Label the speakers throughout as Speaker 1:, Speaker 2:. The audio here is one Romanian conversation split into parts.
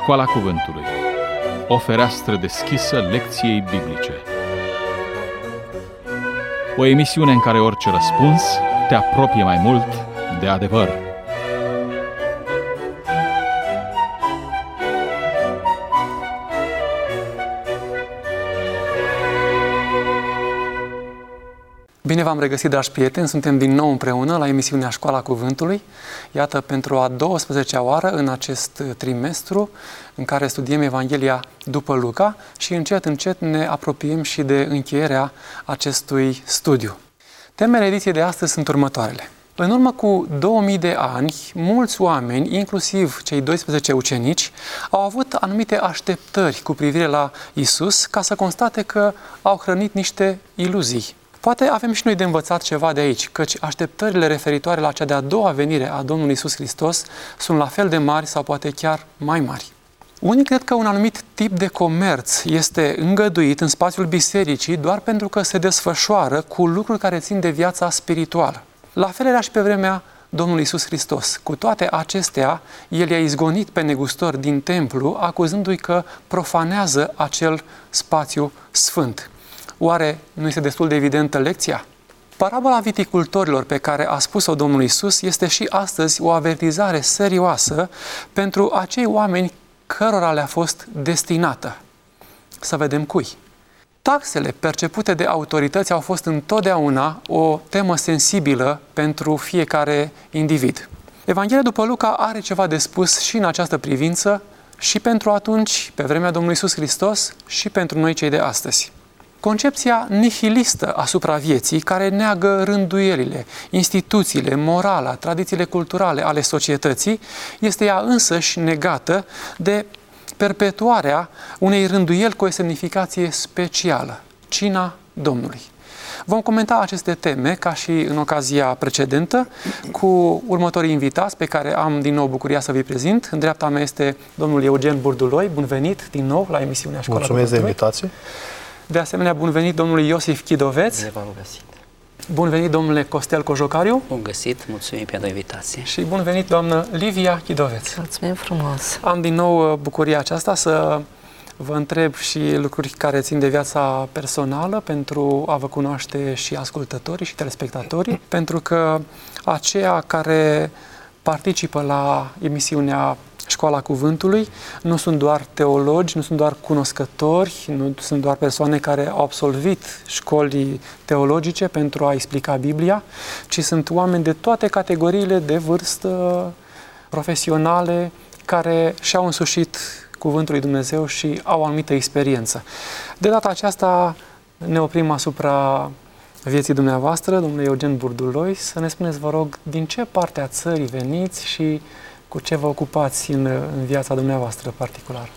Speaker 1: Școala Cuvântului. O fereastră deschisă lecției biblice. O emisiune în care orice răspuns te apropie mai mult de adevăr.
Speaker 2: Bine v-am regăsit, dragi prieteni, suntem din nou împreună la emisiunea Școala Cuvântului. Iată, pentru a 12-a oară în acest trimestru în care studiem Evanghelia după Luca și încet ne apropiem și de încheierea acestui studiu. Temele ediției de astăzi sunt următoarele. În urmă cu 2000 de ani, mulți oameni, inclusiv cei 12 ucenici, au avut anumite așteptări cu privire la Isus ca să constate că au hrănit niște iluzii. Poate avem și noi de învățat ceva de aici, căci așteptările referitoare la cea de-a doua venire a Domnului Iisus Hristos sunt la fel de mari sau poate chiar mai mari. Unii cred că un anumit tip de comerț este îngăduit în spațiul bisericii doar pentru că se desfășoară cu lucruri care țin de viața spirituală. La fel era și pe vremea Domnului Iisus Hristos. Cu toate acestea, El i-a izgonit pe negustori din templu, acuzându-i că profanează acel spațiu sfânt. Oare nu este destul de evidentă lecția? Parabola viticultorilor pe care a spus-o Domnul Iisus este și astăzi o avertizare serioasă pentru acei oameni cărora le-a fost destinată. Să vedem cui. Taxele percepute de autorități au fost întotdeauna o temă sensibilă pentru fiecare individ. Evanghelia după Luca are ceva de spus și în această privință, și pentru atunci, pe vremea Domnului Iisus Hristos, și pentru noi cei de astăzi. Concepția nihilistă asupra vieții, care neagă rânduielile, instituțiile, morala, tradițiile culturale ale societății, este ea însăși negată de perpetuarea unei rânduieli cu o semnificație specială, cina Domnului. Vom comenta aceste teme, ca și în ocazia precedentă, cu următorii invitați pe care am din nou bucuria să vi prezint. În dreapta mea este domnul Eugen Burduloi. Bun venit din nou la emisiunea Școala Cuvântului.
Speaker 3: Mulțumesc de invitație.
Speaker 2: De asemenea, bun venit domnului Iosif Chidoveț.
Speaker 4: Bine v-am găsit.
Speaker 2: Bun venit domnule Costel Cojocariu.
Speaker 4: Bun găsit, mulțumim pentru invitație.
Speaker 2: Și bun venit doamnă Livia Chidoveț.
Speaker 5: Mulțumim frumos.
Speaker 2: Am din nou bucuria aceasta să vă întreb și lucruri care țin de viața personală pentru a vă cunoaște și ascultătorii și telespectatorii, pentru că aceia care participă la emisiunea Școala Cuvântului nu sunt doar teologi, nu sunt doar cunoscători, nu sunt doar persoane care au absolvit școli teologice pentru a explica Biblia, ci sunt oameni de toate categoriile de vârstă, profesionale, care și-au însușit Cuvântul lui Dumnezeu și au o anumită experiență. De data aceasta ne oprim asupra vieții dumneavoastră, domnule Eugen Burduloi, să ne spuneți, vă rog, din ce parte a țării veniți și cu ce vă ocupați în viața dumneavoastră particulară?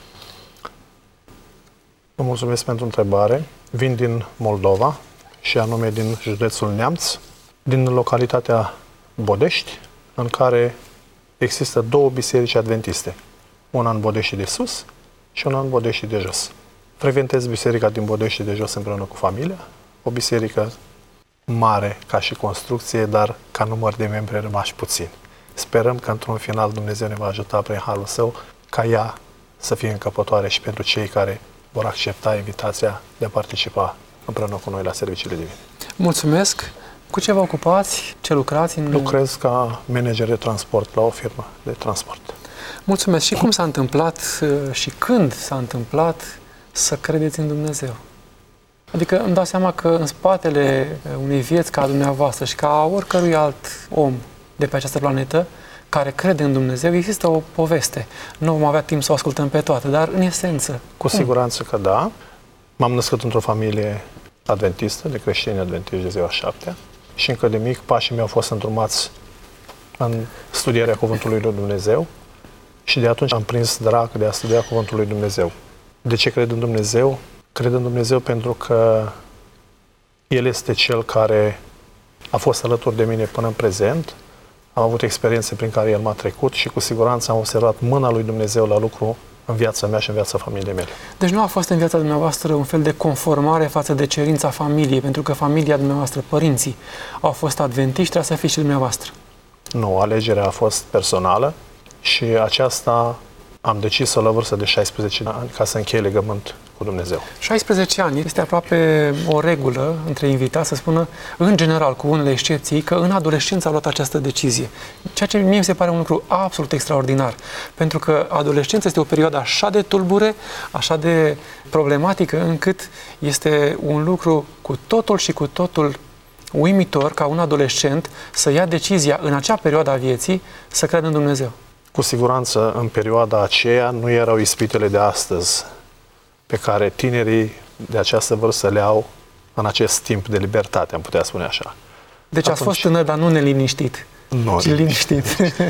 Speaker 3: Vă mulțumesc pentru întrebare. Vin din Moldova și anume din județul Neamț, din localitatea Bodești, în care există două biserici adventiste. Una în Bodești de sus și una în Bodești de jos. Frecventez biserica din Bodești de jos împreună cu familia, o biserică mare ca și construcție, dar ca număr de membri rămași puțini. Sperăm că într-un final Dumnezeu ne va ajuta prin harul Său ca ea să fie încăpătoare și pentru cei care vor accepta invitația de a participa împreună cu noi la serviciile divine.
Speaker 2: Mulțumesc! Cu ce vă ocupați? Ce lucrați?
Speaker 3: Lucrez ca manager de transport la o firmă de transport.
Speaker 2: Mulțumesc! Și cum s-a întâmplat și când s-a întâmplat să credeți în Dumnezeu? Adică îmi dau seama că în spatele unei vieți ca a dumneavoastră și ca a oricărui alt om de pe această planetă care crede în Dumnezeu, există o poveste. Nu vom avea timp să o ascultăm pe toate, dar în esență.
Speaker 3: Cu siguranță că da. M-am născut într-o familie adventistă, de creștini adventiști de ziua 7 și încă de mic pașii mei au fost îndrumați în studierea Cuvântului lui Dumnezeu și de atunci am prins drag de a studia Cuvântul lui Dumnezeu. De ce cred în Dumnezeu? Cred în Dumnezeu pentru că El este Cel care a fost alături de mine până în prezent. Am avut experiențe prin care El m-a trecut și cu siguranță am observat mâna lui Dumnezeu la lucru în viața mea și în viața familiei mele.
Speaker 2: Deci nu a fost în viața dumneavoastră un fel de conformare față de cerința familiei, pentru că familia dumneavoastră, părinții, au fost adventiști, trebuie să fiți și dumneavoastră.
Speaker 3: Nu, alegerea a fost personală și aceasta am decis la vârstă de 16 ani ca să închei legământ cu Dumnezeu.
Speaker 2: 16 ani este aproape o regulă între invitați să spună, în general, cu unele excepții, că în adolescență a luat această decizie. Ceea ce mie mi se pare un lucru absolut extraordinar, pentru că adolescența este o perioadă așa de tulbure, așa de problematică, încât este un lucru cu totul și cu totul uimitor ca un adolescent să ia decizia în acea perioadă a vieții să creadă în Dumnezeu.
Speaker 3: Cu siguranță, în perioada aceea, nu erau ispitele de astăzi pe care tinerii de această vârstă le au în acest timp de libertate, am putea spune așa.
Speaker 2: Deci ați fost tânăr, dar nu neliniștit, ci liniștit.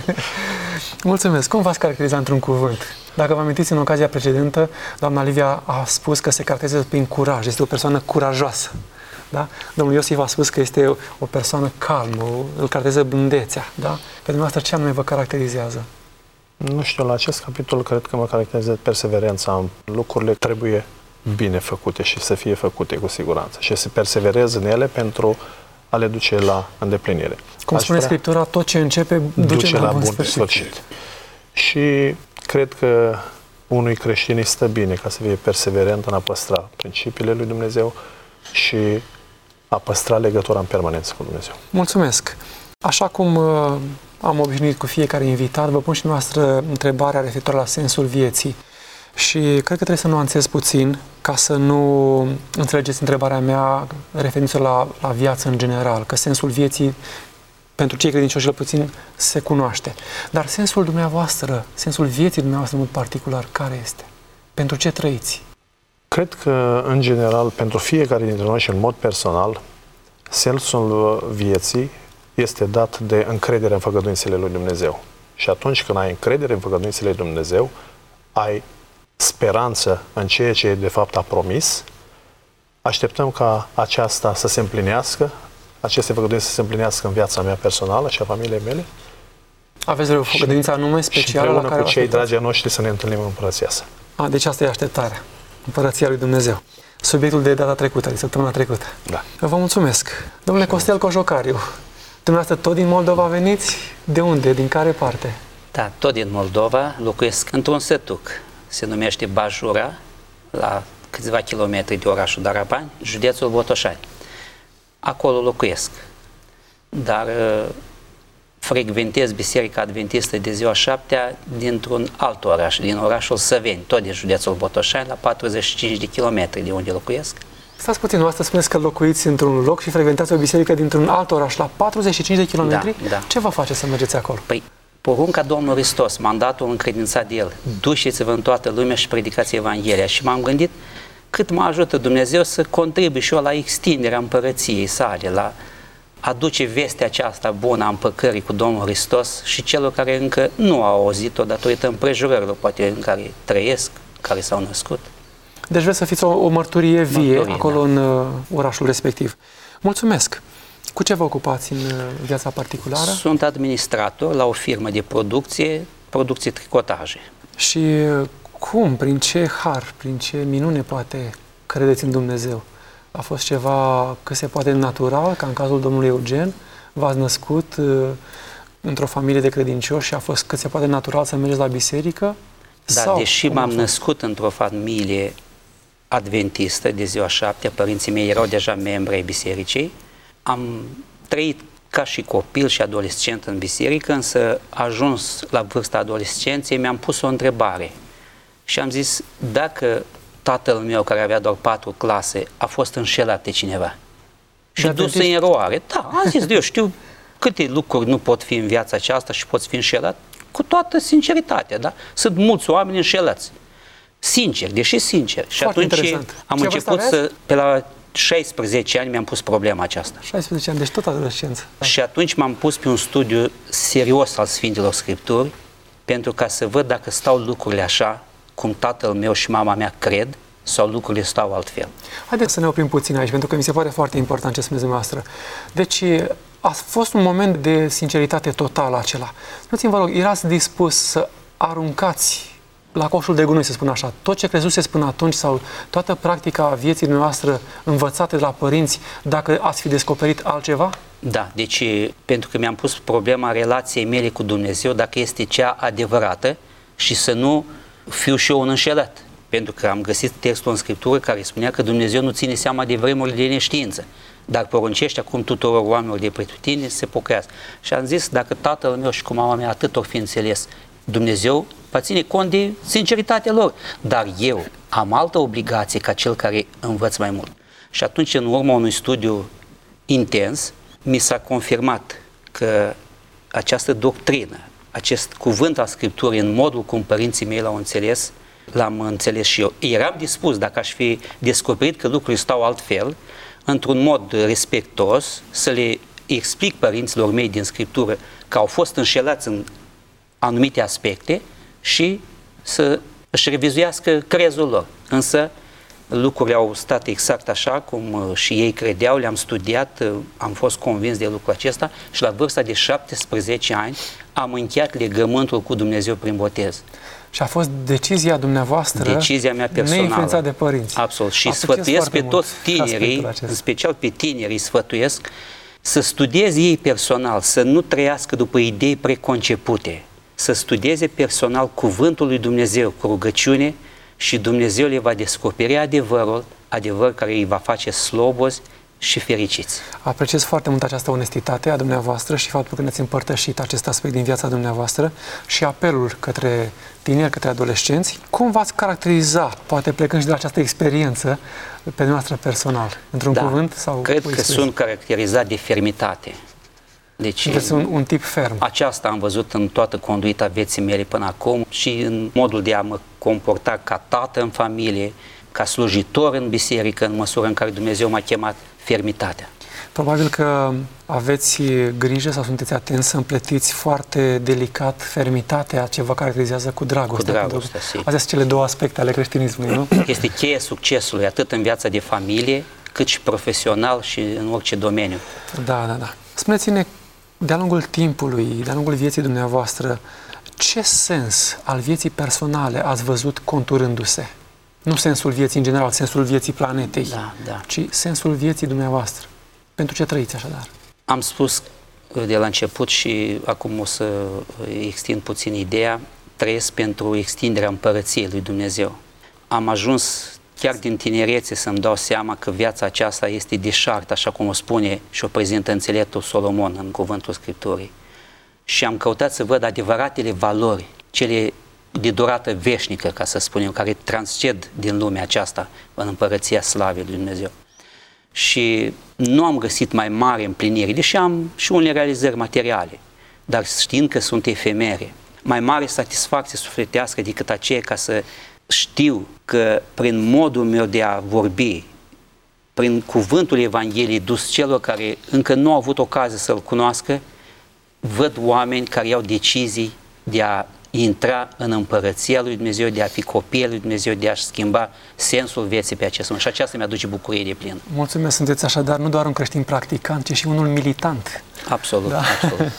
Speaker 2: Mulțumesc. Cum v-ați caracteriza într-un cuvânt? Dacă vă amintiți, în ocazia precedentă, doamna Livia a spus că se caracterizează prin curaj. Este o persoană curajoasă. Da? Domnul Iosif a spus că este o persoană calmă, îl caracterizează blândețea. Da? Pe dumneavoastră, ce anume vă caracterizează?
Speaker 3: Nu știu, la acest capitol cred că mă caracterizează perseverența. Lucrurile trebuie bine făcute și să fie făcute cu siguranță și să perseverez în ele pentru a le duce la îndeplinire.
Speaker 2: Cum spune Scriptura, tot ce începe duce la bun sfârșit.
Speaker 3: Și cred că unui creștin îi stă bine ca să fie perseverent în a păstra principiile lui Dumnezeu și a păstra legătura în permanență cu Dumnezeu.
Speaker 2: Mulțumesc! Așa cum am obișnuit cu fiecare invitat, vă pun și noastră întrebarea referitoare la sensul vieții. Și cred că trebuie să nuanțez puțin ca să nu înțelegeți întrebarea mea referindu-se la viață în general, că sensul vieții pentru cei credincioși cel puțin se cunoaște. Dar sensul dumneavoastră, sensul vieții dumneavoastră în mod particular, care este? Pentru ce trăiți?
Speaker 3: Cred că, în general, pentru fiecare dintre noi și în mod personal, sensul vieții este dat de încredere în făgăduințele lui Dumnezeu. Și atunci când ai încredere în făgăduințele lui Dumnezeu, ai speranță în ceea ce de fapt a promis, așteptăm ca aceasta să se împlinească, aceste făgăduințe să se împlinească în viața mea personală și a familiei mele.
Speaker 2: Aveți o făgăduință anume specială
Speaker 3: și
Speaker 2: la care
Speaker 3: cu cei dragi ai noștri să ne întâlnim în Împărăția sa.
Speaker 2: Deci asta e așteptarea. Împărăția lui Dumnezeu. Subiectul de data trecută, de săptămâna trecută.
Speaker 3: Da.
Speaker 2: Vă mulțumesc. Domnule Costel Cojocariu, dumneavoastră tot din Moldova veniți? De unde? Din care parte?
Speaker 4: Da, tot din Moldova. Locuiesc într-un sătuc. Se numește Bajura, la câțiva kilometri de orașul Darabani, județul Botoșani. Acolo locuiesc. Dar frecventez Biserica Adventistă de ziua 7-a dintr-un alt oraș, din orașul Săveni, tot din județul Botoșani, la 45 de kilometri de unde locuiesc.
Speaker 2: Stați puțin, asta spuneți că locuiți într-un loc și frecventați o biserică dintr-un alt oraș, la 45 de kilometri?
Speaker 4: Da.
Speaker 2: Ce vă face să mergeți acolo?
Speaker 4: Păi, porunca Domnului Hristos, mandatul încredințat de El, duceți-vă în toată lumea și predicați Evanghelia. Și m-am gândit cât mă ajută Dumnezeu să contribui și eu la extinderea împărăției sale, la aduce vestea aceasta bună a împăcării cu Domnul Hristos și celor care încă nu au auzit-o datorită împrejurărilor, poate în care trăiesc, care s-au născut.
Speaker 2: Deci vreți să fiți o mărturie vie acolo, da, în orașul respectiv. Mulțumesc! Cu ce vă ocupați în viața particulară?
Speaker 4: Sunt administrator la o firmă de producție tricotaje.
Speaker 2: Și cum, prin ce har, prin ce minune poate credeți în Dumnezeu? A fost ceva cât se poate natural, ca în cazul domnului Eugen? V-ați născut într-o familie de credincioși și a fost cât se poate natural să mergeți la biserică?
Speaker 4: Da, sau, deși m-am născut într-o familie adventistă de ziua 7, părinții mei erau deja membri ai bisericii, am trăit ca și copil și adolescent în biserică, însă ajuns la vârsta adolescenței, mi-am pus o întrebare și am zis, dacă tatăl meu, care avea doar 4 clase, a fost înșelat de cineva și dus în eroare, da, am zis, eu știu câte lucruri nu pot fi în viața aceasta și poți fi înșelat, cu toată sinceritatea, da? Sunt mulți oameni înșelați, sinceri, deși sinceri. Și atunci am început pe la 16 ani mi-am pus problema aceasta.
Speaker 2: 16 ani, deci tot adolescență. Da.
Speaker 4: Și atunci m-am pus pe un studiu serios al Sfintelor Scripturi, pentru ca să văd dacă stau lucrurile așa, cum tatăl meu și mama mea cred, sau lucrurile stau altfel.
Speaker 2: Haideți să ne oprim puțin aici, pentru că mi se pare foarte important ce spuneți dumneavoastră. Deci, a fost un moment de sinceritate totală acela. Spuneți-mi, vă rog, erați dispus să aruncați la coșul de gunoi, să spun așa, tot ce crezuseți până atunci sau toată practica vieții noastre învățate de la părinți, dacă ați fi descoperit altceva?
Speaker 4: Da, deci pentru că mi-am pus problema relației mele cu Dumnezeu, dacă este cea adevărată și să nu fiu și eu un înșelat, pentru că am găsit textul în Scriptură care spunea că Dumnezeu nu ține seama de vremurile de neștiință, dar poruncește acum tuturor oamenilor de pretutindeni să se pocăiască. Și am zis, dacă tatăl meu și cu mama mea atât ori fi înțeles, Dumnezeu va ține cont de sinceritatea lor, dar eu am altă obligație ca cel care învăț mai mult. Și atunci, în urma unui studiu intens, mi s-a confirmat că această doctrină, acest cuvânt al Scripturii, în modul cum părinții mei l-au înțeles, l-am înțeles și eu. Eram dispus, dacă aș fi descoperit că lucrurile stau altfel, într-un mod respectos, să le explic părinților mei din Scriptură că au fost înșelați în anumite aspecte și să își revizuiască crezul lor. Însă lucrurile au stat exact așa cum și ei credeau, le-am studiat, am fost convins de lucrul acesta și la vârsta de 17 ani am încheiat legământul cu Dumnezeu prin botez.
Speaker 2: Și a fost decizia dumneavoastră,
Speaker 4: decizia mea personală,
Speaker 2: neinfluențat de părinți.
Speaker 4: Absolut. Și sfătuiesc pe toți tinerii, în special pe tinerii sfătuiesc, să studieze ei personal, să nu trăiască după idei preconcepute, să studieze personal cuvântul lui Dumnezeu cu rugăciune și Dumnezeu le va descoperi adevăr care îi va face slobozi și fericiți.
Speaker 2: Apreciez foarte mult această onestitate a dumneavoastră și faptul că ne-ați împărtășit acest aspect din viața dumneavoastră și apelul către tineri, către adolescenți. Cum v-ați caracteriza, poate plecând și de la această experiență, pe dumneavoastră personal? Într-un cuvânt? Sau
Speaker 4: cred că sunt caracterizat de fermitate. Deci,
Speaker 2: este un tip ferm.
Speaker 4: Aceasta am văzut în toată conduita vieții mele până acum și în modul de a mă comporta ca tată în familie, ca slujitor în biserică, în măsură în care Dumnezeu m-a chemat, fermitatea.
Speaker 2: Probabil că aveți grijă sau sunteți atenți să împletiți foarte delicat fermitatea ce vă caracterizează cu dragostea.
Speaker 4: Cu dragostea,
Speaker 2: astea sunt cele două aspecte ale creștinismului, nu?
Speaker 4: Este cheia succesului, atât în viața de familie, cât și profesional și în orice domeniu.
Speaker 2: Da. Spuneți-ne, de-a lungul timpului, de-a lungul vieții dumneavoastră, ce sens al vieții personale ați văzut conturându-se? Nu sensul vieții în general, sensul vieții planetei, ci sensul vieții dumneavoastră. Pentru ce trăiți așadar?
Speaker 4: Am spus de la început și acum o să extind puțin ideea, trăiesc pentru extinderea împărăției lui Dumnezeu. Am ajuns chiar din tinerețe să-mi dau seama că viața aceasta este deșartă, așa cum o spune și o prezintă înțeleptul Solomon în cuvântul Scripturii. Și am căutat să văd adevăratele valori, cele de durată veșnică, ca să spunem, care transced din lumea aceasta în împărăția slavei lui Dumnezeu. Și nu am găsit mai mare împlinire, deși am și unele realizări materiale, dar știind că sunt efemere, mai mare satisfacție sufletească decât aceea ca să știu că prin modul meu de a vorbi, prin cuvântul Evangheliei dus celor care încă nu au avut ocazie să-L cunoască, văd oameni care iau decizii de a intra în împărăția lui Dumnezeu, de a fi copii lui Dumnezeu, de a-și schimba sensul vieții pe acest moment. Și aceasta mi-aduce bucurie de plin.
Speaker 2: Mulțumesc, sunteți așadar nu doar un creștin practicant, ci și unul militant.
Speaker 4: Absolut, absolut.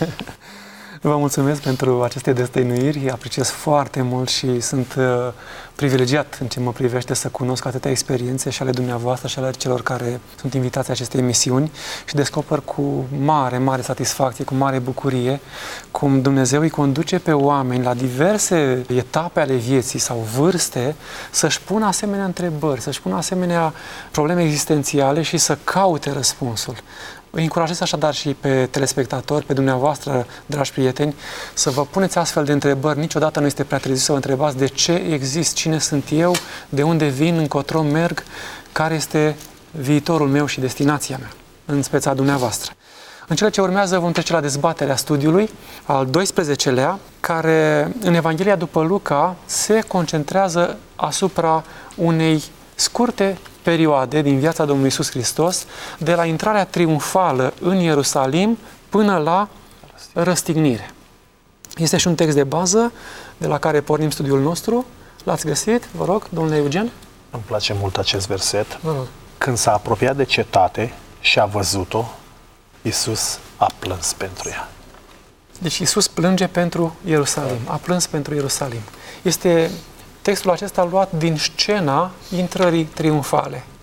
Speaker 2: Vă mulțumesc pentru aceste destăinuiri, apreciez foarte mult și sunt privilegiat în ce mă privește să cunosc atâtea experiențe și ale dumneavoastră și ale celor care sunt invitați acestei emisiuni și descoper cu mare satisfacție, cu mare bucurie cum Dumnezeu îi conduce pe oameni la diverse etape ale vieții sau vârste să-și pună asemenea întrebări, să-și pună asemenea probleme existențiale și să caute răspunsul. Îi încurajez așadar și pe telespectatori, pe dumneavoastră, dragi prieteni, să vă puneți astfel de întrebări. Niciodată nu este prea târziu să vă întrebați de ce exist, cine sunt eu, de unde vin, încotro merg, care este viitorul meu și destinația mea, în speța dumneavoastră. În cele ce urmează vom trece la dezbaterea studiului, al 12-lea, care în Evanghelia după Luca se concentrează asupra unei scurte perioade din viața Domnului Iisus Hristos, de la intrarea triumfală în Ierusalim până la răstignire. Este și un text de bază de la care pornim studiul nostru. L-ați găsit? Vă rog, domnule Eugen.
Speaker 3: Îmi place mult acest verset.
Speaker 2: Vă rog.
Speaker 3: Când s-a apropiat de cetate și a văzut-o, Iisus a plâns pentru ea.
Speaker 2: Deci Iisus plânge pentru Ierusalim. A plâns pentru Ierusalim. Este textul acesta luat din scena intrării triumfale.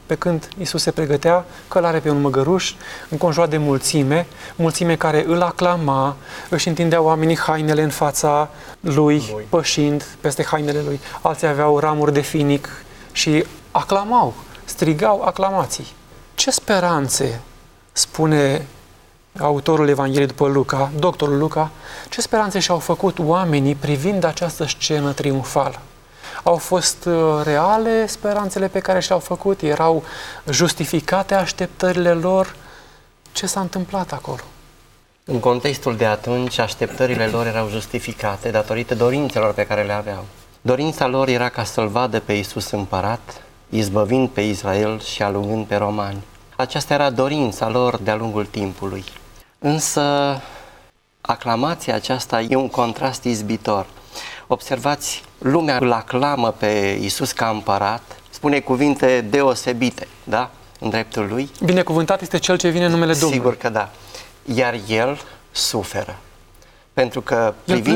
Speaker 2: pe când Iisus se pregătea, călare pe un măgăruș, înconjurat de mulțime care îl aclama, își întindeau oamenii hainele în fața lui, pășind peste hainele lui. Alții aveau ramuri de finic și aclamau, strigau aclamații. Ce speranțe, spune autorul Evangheliei după Luca, doctorul Luca, ce speranțe și-au făcut oamenii privind această scenă triumfală? Au fost reale speranțele pe care și-au făcut? Erau justificate așteptările lor? Ce s-a întâmplat acolo?
Speaker 5: În contextul de atunci, așteptările lor erau justificate datorită dorințelor pe care le aveau. Dorința lor era ca să-L vadă pe Iisus împărat, izbăvind pe Israel și alungând pe romani. Aceasta era dorința lor de-a lungul timpului. Însă, aclamația aceasta e un contrast izbitor. Observați, lumea îl aclamă pe Iisus ca împărat, spune cuvinte deosebite, da? În dreptul lui.
Speaker 2: Binecuvântat este cel ce vine în numele Domnului.
Speaker 5: Sigur că da. Iar el suferă. Pentru că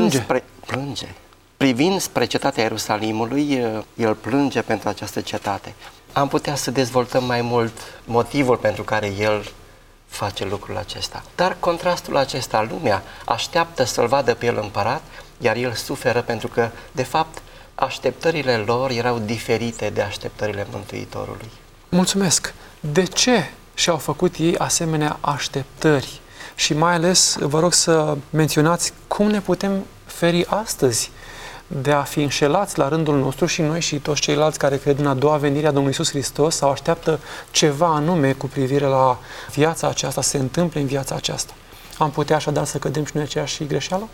Speaker 5: privind spre cetatea Ierusalimului, el plânge pentru această cetate. Am putea să dezvoltăm mai mult motivul pentru care el face lucrul acesta. Dar contrastul acesta, lumea așteaptă să-L vadă pe el împărat, iar el suferă pentru că, de fapt, așteptările lor erau diferite de așteptările Mântuitorului.
Speaker 2: Mulțumesc! De ce și-au făcut ei asemenea așteptări? Și mai ales, vă rog să menționați cum ne putem feri astăzi de a fi înșelați la rândul nostru și noi și toți ceilalți care cred în a doua venire a Domnului Iisus Hristos sau așteaptă ceva anume cu privire la viața aceasta, se întâmplă în viața aceasta. Am putea așadar să cădem și noi aceeași greșeală?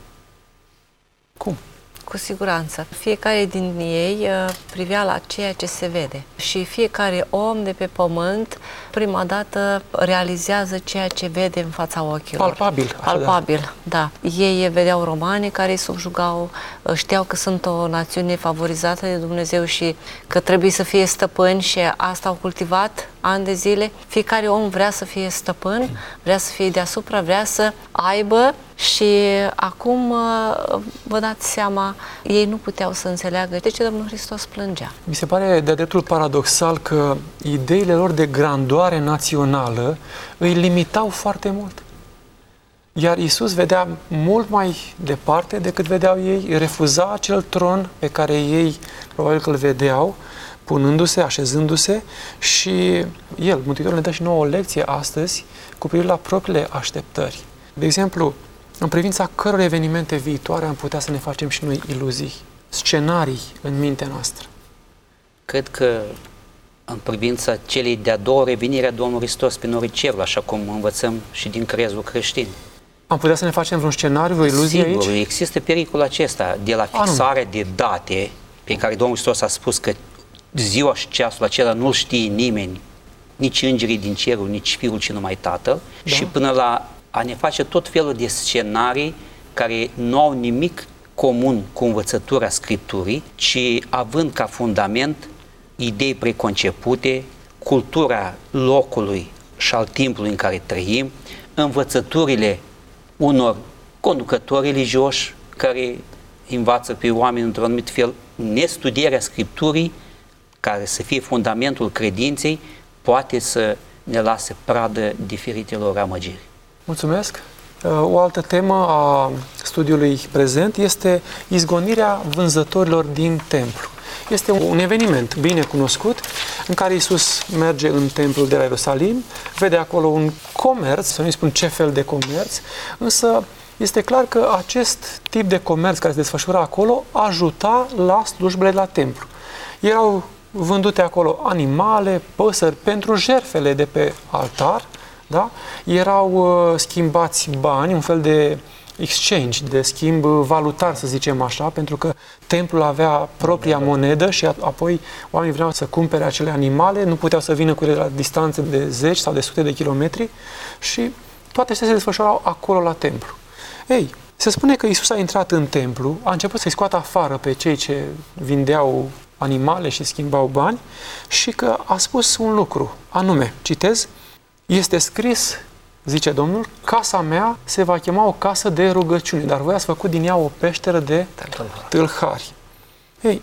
Speaker 2: Cum?
Speaker 6: Cu siguranță. Fiecare din ei privea la ceea ce se vede și fiecare om de pe pământ prima dată realizează ceea ce vede în fața ochilor.
Speaker 2: Palpabil.
Speaker 6: Palpabil, da. Ei vedeau romanii care îi subjugau, știau că sunt o națiune favorizată de Dumnezeu și că trebuie să fie stăpâni și asta au cultivat ani de zile. Fiecare om vrea să fie stăpân, vrea să fie deasupra, vrea să aibă și acum vă dați seama, ei nu puteau să înțeleagă de ce Domnul Hristos plângea.
Speaker 2: Mi se pare de-a dreptul paradoxal că ideile lor de grandoare națională îi limitau foarte mult. Iar Iisus vedea mult mai departe decât vedeau ei, refuza acel tron pe care ei probabil că îl vedeau, punându-se, așezându-se și El, Mântuitorul, ne dă și nouă o lecție astăzi cu privire la propriile așteptări. De exemplu, în privința căror evenimente viitoare am putea să ne facem și noi iluzii, scenarii în mintea noastră.
Speaker 4: Cred că în privința celei de-a doua revenire a Domnului Hristos pe norii ceruri, așa cum învățăm și din crezul creștin.
Speaker 2: Am putea să ne facem vreun scenariu, o iluzie aici?
Speaker 4: Sigur, există pericolul acesta de la fixarea de date pe care Domnul Hristos a spus că ziua și ceasul acela nu-l știe nimeni, nici îngerii din cerul, nici Fiul, ci numai Tatăl, și până la a ne face tot felul de scenarii care nu au nimic comun cu învățătura Scripturii, ci având ca fundament idei preconcepute, cultura locului și al timpului în care trăim, învățăturile unor conducători religioși care învață pe oameni într-un anumit fel, nestudierea Scripturii, care să fie fundamentul credinței, poate să ne lase pradă diferitelor amăgiri.
Speaker 2: Mulțumesc! O altă temă a studiului prezent este izgonirea vânzătorilor din templu. Este un eveniment bine cunoscut în care Iisus merge în templul de la Ierusalim, vede acolo un comerț, să nu-i spun ce fel de comerț, însă este clar că acest tip de comerț care se desfășura acolo ajuta la slujbele la templu. Erau vândute acolo animale, păsări pentru jertfele de pe altar, da? Erau schimbați bani, un fel de exchange, de schimb valutar, să zicem așa, pentru că templul avea propria monedă și apoi oamenii vreau să cumpere acele animale, nu puteau să vină cu ele la distanțe de zeci sau de sute de kilometri și toate acestea se desfășurau acolo la templu. Ei, se spune că Iisus a intrat în templu, a început să-i scoată afară pe cei ce vindeau animale și schimbau bani și că a spus un lucru, anume, citez, este scris, zice Domnul, casa mea se va chema o casă de rugăciune, dar voi ați făcut din ea o peșteră de tâlhari. Ei,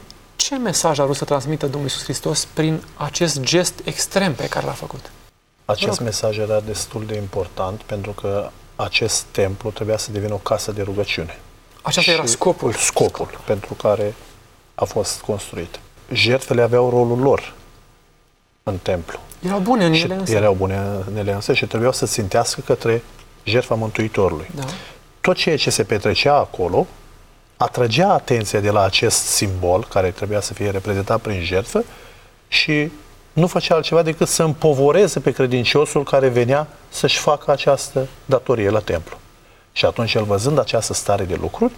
Speaker 2: Ce mesaj a vrut să transmită Domnul Iisus Hristos prin acest gest extrem pe care l-a făcut?
Speaker 3: Acest mesaj era destul de important pentru că acest templu trebuia să devină o casă de rugăciune.
Speaker 2: Aceasta era scopul.
Speaker 3: Scopul pentru care a fost construit. Jertfele aveau rolul lor în templu.
Speaker 2: Erau bune în ele însă.
Speaker 3: Erau bune în ele însă și trebuiau să țintească către jertfa Mântuitorului.
Speaker 2: Da.
Speaker 3: Tot ceea ce se petrecea acolo atragea atenția de la acest simbol care trebuia să fie reprezentat prin jertfă și nu făcea altceva decât să împovoreze pe credinciosul care venea să-și facă această datorie la templu. Și atunci el, văzând această stare de lucruri,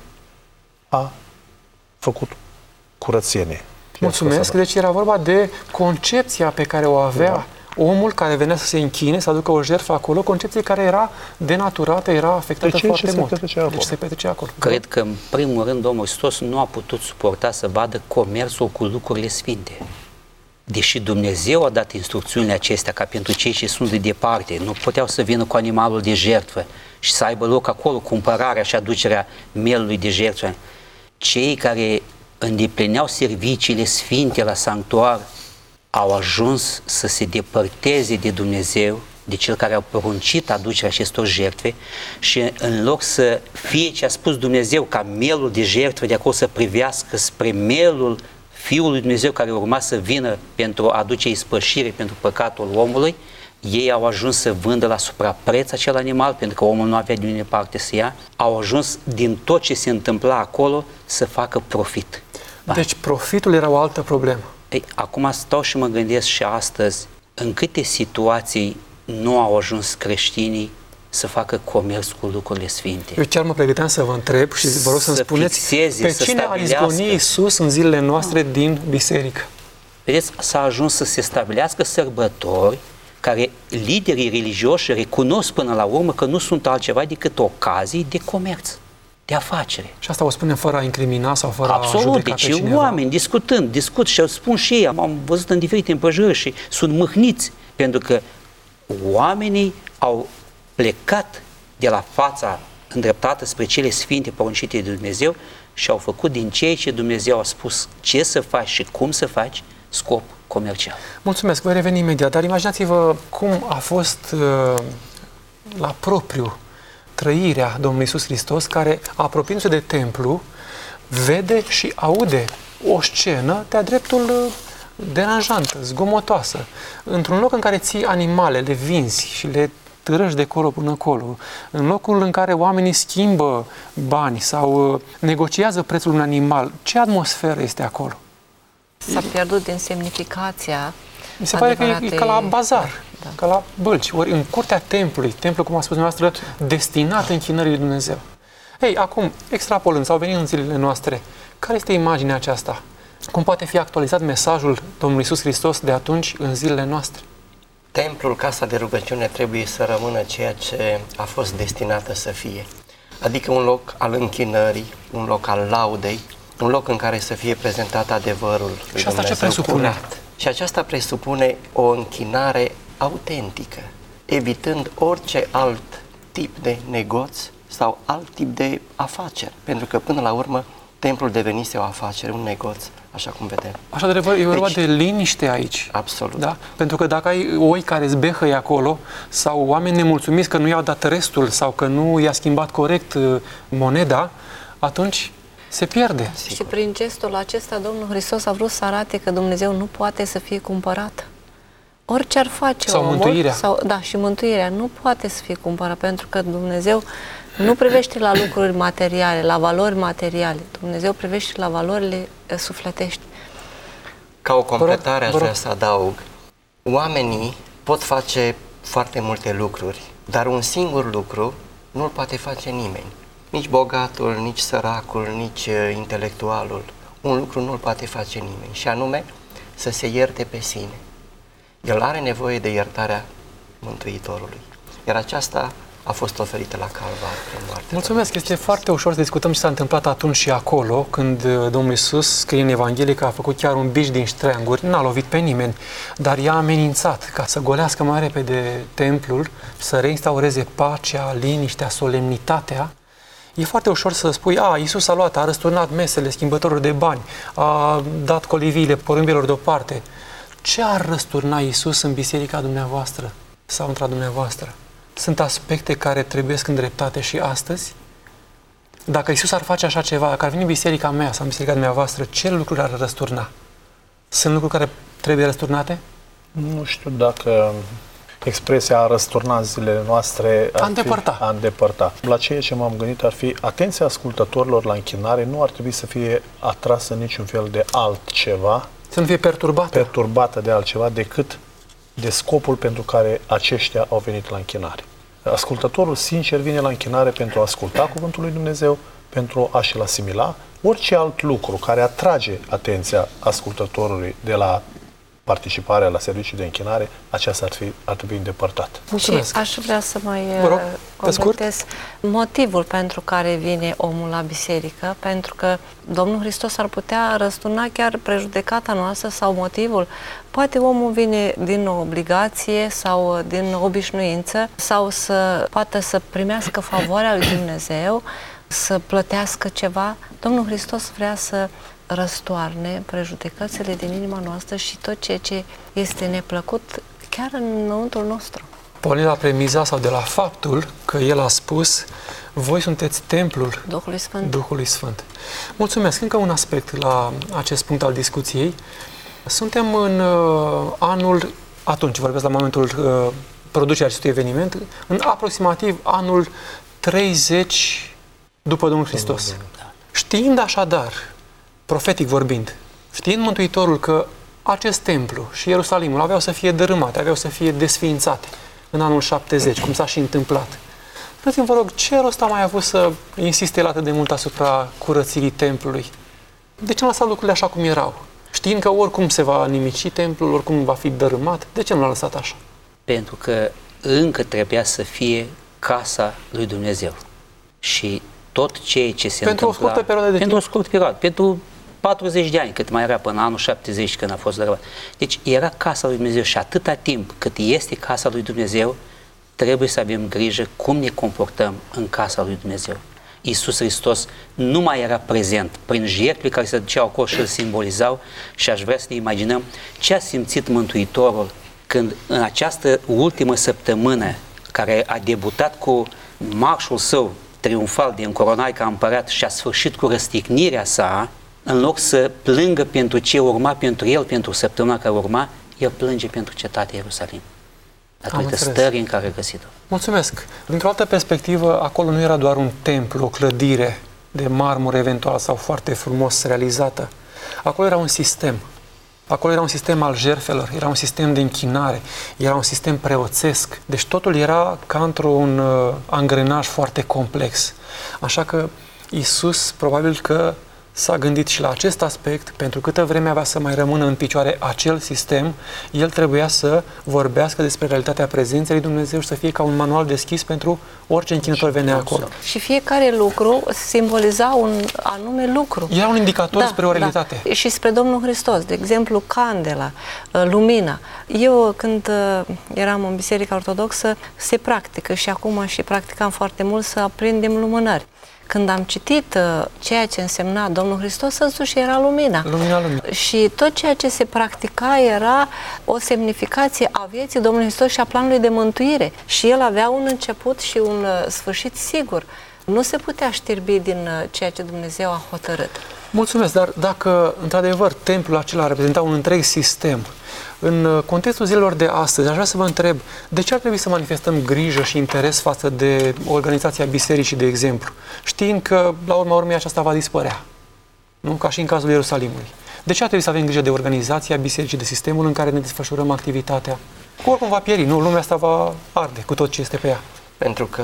Speaker 3: a făcut curățenie.
Speaker 2: Mulțumesc. Deci era vorba de concepția pe care o avea omul care venea să se închine, să aducă o jertfă acolo, concepție care era denaturată, era afectată foarte mult. Deci se petrecea acolo.
Speaker 4: Cred că, în primul rând, Domnul Hristos nu a putut suporta să vadă comerțul cu lucrurile sfinte. Deși Dumnezeu a dat instrucțiunile acestea ca pentru cei ce sunt de departe, nu puteau să vină cu animalul de jertfă și să aibă loc acolo cumpărarea și aducerea mielului de jertfă. Cei care îndeplineau serviciile sfinte la sanctuar au ajuns să se depărteze de Dumnezeu, de cel care a poruncit aducerea acestor jertfe și în loc să fie ce a spus Dumnezeu ca mielul de jertfă de acolo să privească spre mielul Fiul lui Dumnezeu care urma să vină pentru a aduce ispășire pentru păcatul omului, ei au ajuns să vândă la suprapreț acel animal, pentru că omul nu avea de unde parte să ia, au ajuns din tot ce se întâmpla acolo să facă profit.
Speaker 2: Deci profitul era o altă problemă.
Speaker 4: Ei, acum stau și mă gândesc și astăzi, în câte situații nu au ajuns creștinii să facă comerț cu lucrurile sfinte.
Speaker 2: Eu chiar mă pregăteam să vă întreb și vă rog să-mi spuneți pe cine a izgonit Iisus în zilele noastre din biserică.
Speaker 4: Vedeți, s-a ajuns să se stabilească sărbători care liderii religioși recunosc până la urmă că nu sunt altceva decât ocazii de comerț, de afacere.
Speaker 2: Și asta o spunem fără a incrimina sau fără a judeca pe cineva.
Speaker 4: Deci oameni discut și spun și ei, am văzut în diferite împrejurări și sunt mâhniți, pentru că oamenii au plecat de la fața îndreptată spre cele sfinte poruncite de Dumnezeu și au făcut din ceea ce Dumnezeu a spus ce să faci și cum să faci, scop comercial.
Speaker 2: Mulțumesc, voi reveni imediat, dar imaginați-vă cum a fost la propriu trăirea Domnului Iisus Hristos, care, apropiindu-se de templu, vede și aude o scenă de-a dreptul deranjantă, zgomotoasă. Într-un loc în care ții animale, le vinzi și le târăși de acolo până acolo, în locul în care oamenii schimbă bani sau negociază prețul unui animal, ce atmosferă este acolo?
Speaker 6: S-a pierdut din semnificația.
Speaker 2: Mi se pare că e ca la bazar, ca la bălci, ori în curtea templului, templul, cum a spus dumneavoastră, destinat închinării lui Dumnezeu. Ei, acum, extrapolând, sau venind în zilele noastre, care este imaginea aceasta? Cum poate fi actualizat mesajul Domnului Iisus Hristos de atunci în zilele noastre?
Speaker 5: Templul, casa de rugăciune, trebuie să rămână ceea ce a fost destinată să fie. Adică un loc al închinării, un loc al laudei, un loc în care să fie prezentat adevărul lui
Speaker 2: Și asta
Speaker 5: Dumnezeu
Speaker 2: ce presupune?
Speaker 5: curat. Și aceasta presupune o închinare autentică, evitând orice alt tip de negoț sau alt tip de afaceri. Pentru că, până la urmă, templul devenise o afacere, un negoț, așa cum vedem.
Speaker 2: Așadar, e vorba de liniște aici.
Speaker 5: Absolut.
Speaker 2: Da? Pentru că dacă ai oi care zbehăie acolo sau oameni nemulțumiți că nu i-au dat restul sau că nu i-a schimbat corect moneda, atunci se pierde.
Speaker 6: Sigur. Și prin gestul acesta Domnul Hristos a vrut să arate că Dumnezeu nu poate să fie cumpărat. Orice ar face
Speaker 2: sau
Speaker 6: omul,
Speaker 2: mântuirea.
Speaker 6: Și mântuirea nu poate să fie cumpărat, pentru că Dumnezeu nu privește la lucruri materiale, la valori materiale. Dumnezeu privește la valorile sufletești.
Speaker 5: Ca o completare aș vrea să adaug. Oamenii pot face foarte multe lucruri, dar un singur lucru nu-l poate face nimeni. Nici bogatul, nici săracul, nici intelectualul. Un lucru nu-l poate face nimeni, și anume să se ierte pe sine. El are nevoie de iertarea Mântuitorului. Iar aceasta a fost oferită la Calvar prin moarte.
Speaker 2: Mulțumesc, este foarte ușor să discutăm ce s-a întâmplat atunci și acolo, când Domnul Iisus scrie în Evanghelie că a făcut chiar un bici din ștreanguri, n-a lovit pe nimeni, dar i-a amenințat ca să golească mai repede templul, să reinstaureze pacea, liniștea, solemnitatea. E foarte ușor să spui, Iisus a luat, a răsturnat mesele schimbătorilor de bani, a dat coliviile porumbilor deoparte. Ce ar răsturna Iisus în biserica dumneavoastră sau între dumneavoastră? Sunt aspecte care trebuiesc îndreptate și astăzi? Dacă Iisus ar face așa ceva, dacă ar veni în biserica mea sau în biserica dumneavoastră, ce lucruri ar răsturna? Sunt lucruri care trebuie răsturnate?
Speaker 3: Nu știu dacă expresia a răsturna zilele noastre
Speaker 2: a
Speaker 3: îndepărta. La ceea ce m-am gândit ar fi atenția ascultătorilor la închinare nu ar trebui să fie atrasă niciun fel de altceva,
Speaker 2: să nu fie perturbată
Speaker 3: de altceva decât de scopul pentru care aceștia au venit la închinare. Ascultătorul sincer vine la închinare pentru a asculta cuvântul lui Dumnezeu, pentru a-și-l asimila. Orice alt lucru care atrage atenția ascultătorului de la participarea la serviciul de închinare, aceasta ar trebui îndepărtat.
Speaker 6: Mulțumesc. Și aș vrea să mai comentez motivul pentru care vine omul la biserică, pentru că Domnul Hristos ar putea răsturna chiar prejudecata noastră sau motivul. Poate omul vine din obligație sau din obișnuință sau poate să primească favoarea lui Dumnezeu, să plătească ceva. Domnul Hristos vrea să răstoarne prejudecățile din inima noastră și tot ceea ce este neplăcut chiar înăuntrul nostru.
Speaker 2: Pornind la premiza sau de la faptul că El a spus, voi sunteți templul Duhului Sfânt. Mulțumesc. Încă un aspect la acest punct al discuției. Suntem în anul, atunci vorbesc la momentul producerii acestui eveniment, în aproximativ anul 30 după Domnul Hristos. Știind așadar, profetic vorbind, știind Mântuitorul că acest templu și Ierusalimul aveau să fie dărâmate, aveau să fie desființate în anul 70, cum s-a și întâmplat. Spuneți-mi, vă rog, ce rost a mai avut să insiste el atât de mult asupra curățirii templului? De ce nu lăsat lucrurile așa cum erau? Știind că oricum se va nimici templul, oricum va fi dărâmat, de ce nu l-a lăsat așa?
Speaker 4: Pentru că încă trebuia să fie casa lui Dumnezeu. Și tot ceea ce se
Speaker 2: întâmpla... Pentru o scurtă perioadă de timp?
Speaker 4: Pentru o scurtă perioadă. Pentru 40 de ani, cât mai era până anul 70 când a fost dărâmat. Deci era casa lui Dumnezeu și atâta timp cât este casa lui Dumnezeu, trebuie să avem grijă cum ne comportăm în casa lui Dumnezeu. Iisus Hristos nu mai era prezent prin jertfele care se duceau acolo și îl simbolizau și aș vrea să ne imaginăm ce a simțit Mântuitorul când în această ultimă săptămână care a debutat cu marșul său triumfal de încoronare ca împărat și a sfârșit cu răstignirea sa, în loc să plângă pentru ce urma pentru el, pentru săptămâna care urma, el plânge pentru cetatea Ierusalim. Datorită stării în care a găsit-o.
Speaker 2: Mulțumesc! Dintr-o altă perspectivă, acolo nu era doar un templu, o clădire de marmură eventual sau foarte frumos realizată. Acolo era un sistem. Acolo era un sistem al jertfelor, era un sistem de închinare, era un sistem preoțesc. Deci totul era ca într-un angrenaj foarte complex. Așa că Iisus probabil că s-a gândit și la acest aspect, pentru câtă vreme avea să mai rămână în picioare acel sistem, el trebuia să vorbească despre realitatea prezenței lui Dumnezeu și să fie ca un manual deschis pentru orice închinător venea acolo.
Speaker 6: Și fiecare lucru simboliza un anume lucru.
Speaker 2: Era un indicator spre o realitate.
Speaker 6: Da. Și spre Domnul Hristos. De exemplu, candela, lumina. Eu, când eram în Biserica Ortodoxă, se practică și acum și practicam foarte mult să aprindem lumânări. Când am citit ceea ce însemna Domnul Hristos, însuși era lumina.
Speaker 2: Lumina.
Speaker 6: Și tot ceea ce se practica era o semnificație a vieții Domnului Hristos și a planului de mântuire. Și el avea un început și un sfârșit sigur. Nu se putea știrbi din ceea ce Dumnezeu a hotărât.
Speaker 2: Mulțumesc, dar dacă, într-adevăr, templul acela reprezenta un întreg sistem, în contextul zilelor de astăzi, aș vrea să vă întreb, de ce ar trebui să manifestăm grijă și interes față de organizația bisericii, de exemplu, știind că, la urma urmei, aceasta va dispărea, nu? Ca și în cazul Ierusalimului. De ce ar trebui să avem grijă de organizația bisericii, de sistemul în care ne desfășurăm activitatea? Că oricum va pieri, nu? Lumea asta va arde cu tot ce este pe ea.
Speaker 5: Pentru că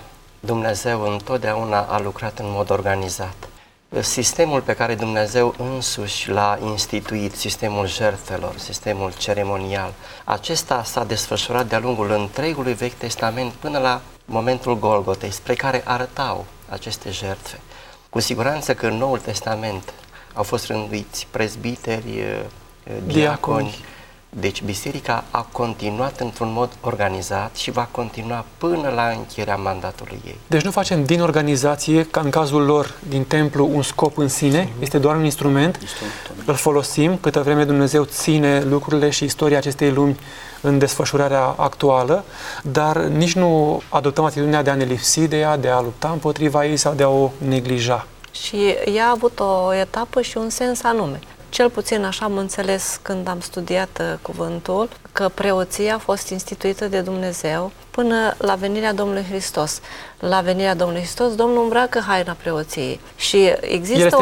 Speaker 5: Dumnezeu întotdeauna a lucrat în mod organizat. Sistemul pe care Dumnezeu însuși l-a instituit, sistemul jertfelor, sistemul ceremonial, acesta s-a desfășurat de-a lungul întregului Vechi Testament până la momentul Golgotei, spre care arătau aceste jertfe. Cu siguranță că în Noul Testament au fost rânduiți prezbiteri, diaconi, Deci biserica a continuat într-un mod organizat și va continua până la încheierea mandatului ei.
Speaker 2: Deci nu facem din organizație, ca în cazul lor, din templu, un scop în sine, este doar un instrument, îl folosim câtă vreme Dumnezeu ține lucrurile și istoria acestei lumi în desfășurarea actuală, dar nici nu adoptăm atitudinea de a ne lipsi de ea, de a lupta împotriva ei sau de a o neglija.
Speaker 6: Și ea a avut o etapă și un sens anume. Cel puțin așa am înțeles când am studiat cuvântul, că preoția a fost instituită de Dumnezeu până la venirea Domnului Hristos. La venirea Domnului Hristos, Domnul îmbracă haina preoției și există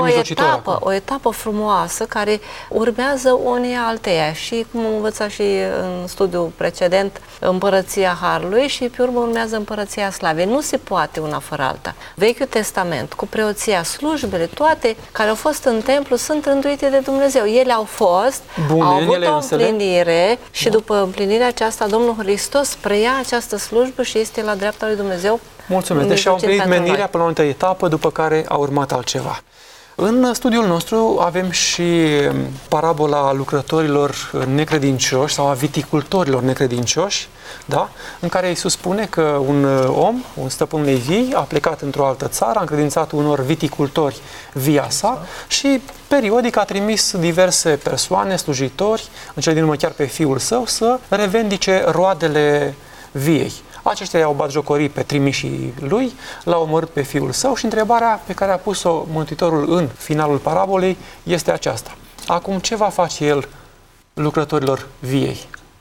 Speaker 6: o etapă frumoasă care urmează uneia alteia și, cum am învățat și în studiul precedent, împărăția Harului și pe urmă urmează împărăția Slavei. Nu se poate una fără alta. Vechiul Testament, cu preoția, slujbele, toate care au fost în templu sunt rânduite de Dumnezeu. Ele au fost, au avut o împlinire și după împlinirea aceasta Domnul Hristos preia această slujbă și este la dreapta lui Dumnezeu.
Speaker 2: Mulțumesc. Deci au împlinit menirea până la o anumită etapă, după care a urmat altceva. În studiul nostru avem și parabola lucrătorilor necredincioși sau a viticultorilor necredincioși, da? În care Iisus spune că un om, un stăpân unei vii, a plecat într-o altă țară, a încredințat unor viticultori via sa și periodic a trimis diverse persoane, slujitori, în cele din urmă chiar pe fiul său, să revendice roadele viei. Aceștia i-au batjocorit pe trimișii lui, l-au omorât pe fiul său și întrebarea pe care a pus-o Mântuitorul în finalul parabolei este aceasta. Acum, ce va face el lucrătorilor viei?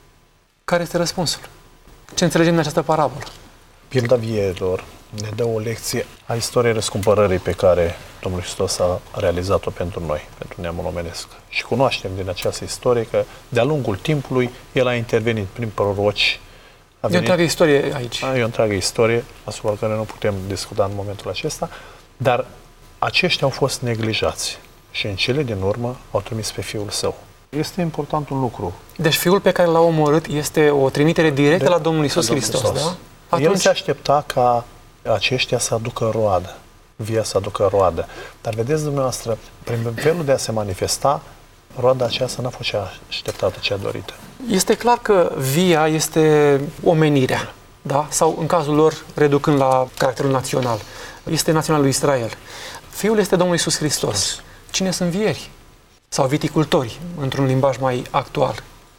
Speaker 2: Care este răspunsul? Ce înțelegem în această parabolă?
Speaker 3: Pilda vieilor ne dă o lecție a istoriei răscumpărării pe care Domnul Hristos a realizat-o pentru noi, pentru neamul omenesc. Și cunoaștem din această istorie că de-a lungul timpului El a intervenit prin proroci.
Speaker 2: E o întreagă istorie aici.
Speaker 3: E o întreagă istorie asupra care nu putem discuta în momentul acesta, dar aceștia au fost neglijați și în cele din urmă au trimis pe Fiul Său. Este important un lucru.
Speaker 2: Deci Fiul pe care l-a omorât este o trimitere directă la Domnul Iisus Hristos, da?
Speaker 3: Atunci... El se aștepta ca aceștia să aducă roadă, via să aducă roadă. Dar vedeți dumneavoastră, prin felul de a se manifesta, roada aceasta n-a fost cea așteptată, cea dorită.
Speaker 2: Este clar că via este omenirea, da? Sau în cazul lor, reducând la caracterul național, este naționalul lui Israel. Fiul este Domnul Iisus Hristos. Cine sunt vieri? Sau viticultori, într-un limbaj mai actual.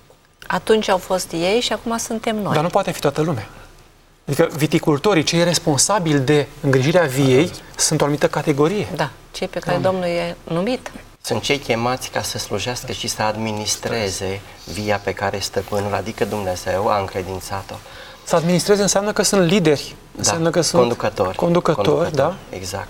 Speaker 6: Atunci au fost ei și acum suntem noi.
Speaker 2: Dar nu poate fi toată lumea. Adică viticultorii, cei responsabili de îngrijirea viei, sunt o anumită categorie.
Speaker 6: Da, cei pe care Domnul i-a numit.
Speaker 5: Sunt cei chemați ca să slujească și să administreze via pe care stăpânul, adică Dumnezeu, a încredințat-o.
Speaker 2: Să administreze înseamnă că sunt lideri, înseamnă că sunt conducători, da?
Speaker 5: Exact.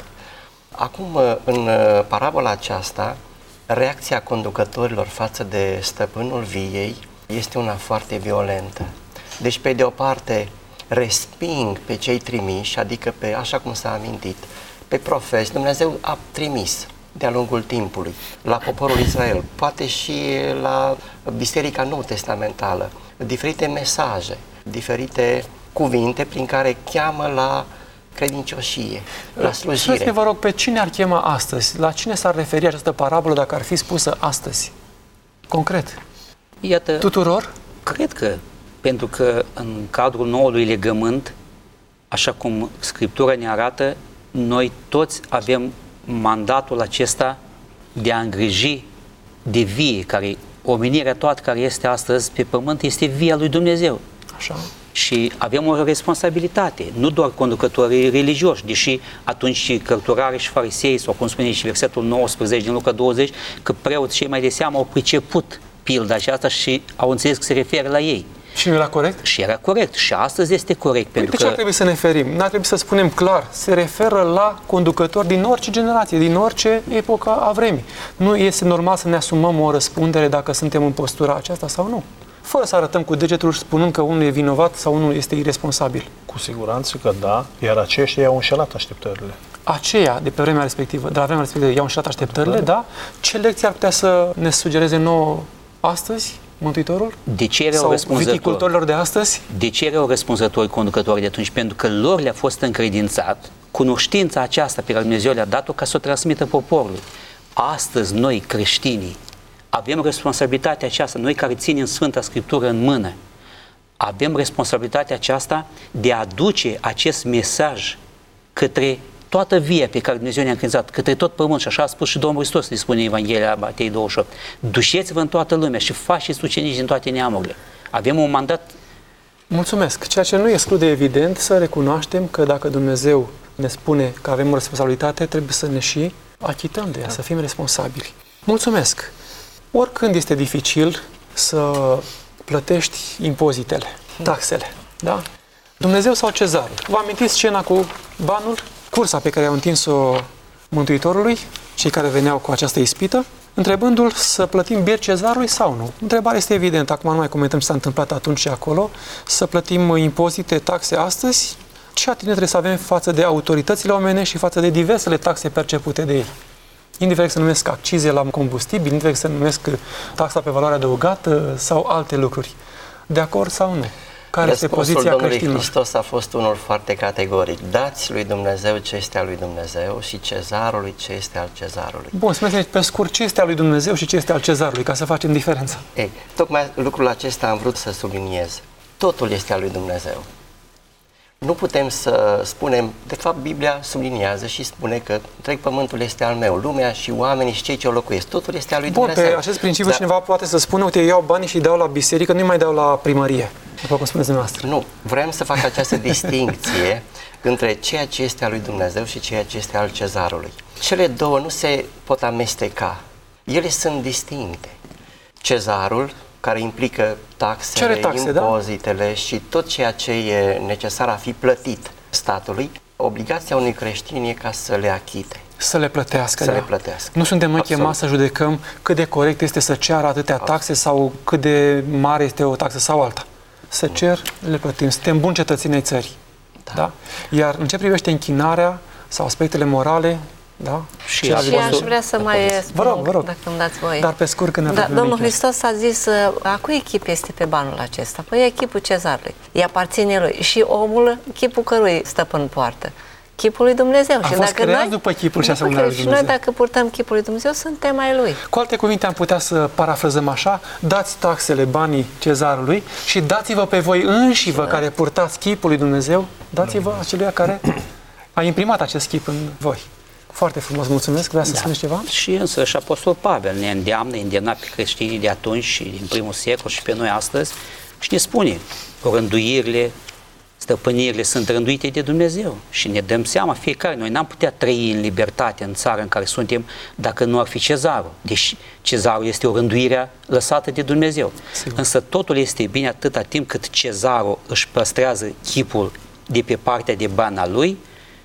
Speaker 5: Acum, în parabola aceasta, reacția conducătorilor față de stăpânul viei este una foarte violentă. Deci, pe de o parte, resping pe cei trimiși, adică pe, așa cum s-a amintit, pe profeți. Dumnezeu a trimis de-a lungul timpului la poporul Israel, poate și la Biserica Nou-Testamentală, diferite mesaje, diferite cuvinte prin care cheamă la credincioșie, la slujire.
Speaker 2: Spuneți-ne, vă rog, pe cine ar chema astăzi? La cine s-ar referi această parabolă dacă ar fi spusă astăzi? Concret.
Speaker 4: Iată,
Speaker 2: tuturor?
Speaker 4: Cred că, pentru că în cadrul noului legământ, așa cum Scriptura ne arată, noi toți avem mandatul acesta de a îngriji de vie, care omenirea toată care este astăzi pe pământ este via lui Dumnezeu.
Speaker 2: Așa.
Speaker 4: Și avem o responsabilitate, nu doar conducătorii religioși, deși atunci cărturarii și farisei, sau cum spune și versetul 19 din Luca 20, că preoții cei mai de seamă au priceput pilda aceasta și au înțeles că se referă la ei.
Speaker 2: Și nu era corect?
Speaker 4: Și era corect. Și astăzi este corect. Pentru
Speaker 2: de ce ar trebui să ne ferim? N-ar trebui să spunem clar, se referă la conducători din orice generație, din orice epocă a vremii. Nu este normal să ne asumăm o răspundere dacă suntem în postura aceasta sau nu. Fără să arătăm cu degetul spunând că unul e vinovat sau unul este irresponsabil.
Speaker 3: Cu siguranță că da, iar aceștia i-au înșelat așteptările.
Speaker 2: Aceia de pe vremea respectivă, de la vremea respectivă i-au înșelat așteptările, da? Ce lecții ar putea să ne sugereze nouă astăzi Mântuitorul?
Speaker 4: De ce erau răspunzători?
Speaker 2: Viticultorilor de astăzi?
Speaker 4: De ce erau răspunzători conducătorii de atunci? Pentru că lor le-a fost încredințat cunoștința aceasta pe care Dumnezeu le-a dat-o ca să o transmită poporului. Astăzi noi, creștinii, avem responsabilitatea aceasta, noi care ținem Sfânta Scriptură în mână, avem responsabilitatea aceasta de a duce acest mesaj către toată via pe care Dumnezeu ne-a încredințat, către tot pământ, și așa a spus și Domnul Hristos, ne spune Evanghelia Matei 28. Duceți-vă în toată lumea și faceți ucenici din toate neamurile. Avem un mandat.
Speaker 2: Mulțumesc. Ceea ce nu exclude evident să recunoaștem că dacă Dumnezeu ne spune că avem o responsabilitate, trebuie să ne și achităm de ea, să fim responsabili. Mulțumesc. Oricând este dificil să plătești impozitele, taxele, da? Dumnezeu sau cezarul? Vă amintiți scena cu banul? Cursa pe care au întins-o Mântuitorului, cei care veneau cu această ispită, întrebându-l să plătim bier cezarului sau nu. Întrebarea este evidentă, acum nu mai comentăm ce s-a întâmplat atunci și acolo, să plătim impozite, taxe astăzi, ce atitudine trebuie să avem față de autoritățile omenești și față de diversele taxe percepute de ei. Indiferent să numesc accize la combustibil, indiferent să numesc taxa pe valoare adăugată sau alte lucruri. De acord sau nu? Care este poziția
Speaker 5: Domnului
Speaker 2: creștinilor?
Speaker 5: Hristos a fost unul foarte categoric. Dați lui Dumnezeu ce este al lui Dumnezeu și cezarului ce este al cezarului.
Speaker 2: Bun, spuneți pe scurt ce este al lui Dumnezeu și ce este al cezarului, ca să facem diferența.
Speaker 5: Ei, tocmai lucrul acesta am vrut să subliniez. Totul este al lui Dumnezeu. Nu putem să spunem, de fapt Biblia subliniază și spune că întreg pământul este al meu, lumea și oamenii și cei ce o locuiesc, totul este al lui Dumnezeu.
Speaker 2: Bun, pe acest principiu cineva poate să spună, uite, eu iau banii și îi dau la biserică, nu-i mai dau la primărie, după cum spuneți dumneavoastră.
Speaker 5: Nu, vrem să fac această distincție între ceea ce este al lui Dumnezeu și ceea ce este al cezarului. Cele două nu se pot amesteca, ele sunt distincte. Cezarul, care implică taxele, impozitele, și tot ceea ce e necesar a fi plătit statului, obligația unui creștin e ca să le achite.
Speaker 2: Să le plătească.
Speaker 5: Să le plătească.
Speaker 2: Nu suntem noi chemați să judecăm cât de corect este să ceară atâtea taxe sau cât de mare este o taxă sau alta. Să cer, le plătim. Suntem buni cetățeni ai țării. Da? Iar în ce privește închinarea sau aspectele morale, da?
Speaker 6: Și aș vrea să mai spun,
Speaker 2: vă rog,
Speaker 6: dacă îmi dați voie.
Speaker 2: Dar pe scurt, când ne
Speaker 6: Domnul Hristos a zis, a cui echip este pe banul acesta? Păi e echipul cezarului. Îi aparține lui. Și omul, chipul cărui stă până în poartă? Chipul lui Dumnezeu.
Speaker 2: A fost creat după chipul și asemănarea lui Dumnezeu.
Speaker 6: Și noi, dacă purtăm chipul lui Dumnezeu, suntem ai lui.
Speaker 2: Cu alte cuvinte, am putea să parafrazăm așa: dați taxele, banii cezarului și dați-vă pe voi înșivă, care purtați chipul lui Dumnezeu, dați-vă aceluia care a imprimat acest chip în voi. Foarte frumos, mulțumesc. Vreau să spuneți ceva?
Speaker 4: Și însă și Apostol Pavel ne îndeamnă, îndemna pe creștinii de atunci și din primul secol și pe noi astăzi și ne spune: rânduirile, stăpânirile sunt rânduite de Dumnezeu și ne dăm seama fiecare. Noi n-am putea trăi în libertate în țara în care suntem dacă nu ar fi cezarul. Deci cezarul este o rânduire lăsată de Dumnezeu. Sigur. Însă totul este bine atâta timp cât cezarul își păstrează chipul de pe partea de bani a lui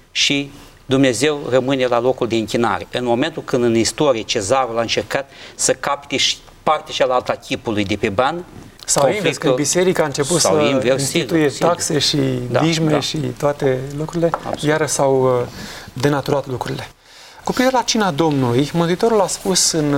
Speaker 4: și Dumnezeu rămâne la locul de închinare. În momentul când în istorie cezarul a încercat să capte și partea cealaltă a chipului de pe bani,
Speaker 2: sau invers, când biserica a început să instituie taxe și dijme și toate lucrurile, iară s-au denaturat lucrurile. Cu privire la cina Domnului, Mântuitorul a spus în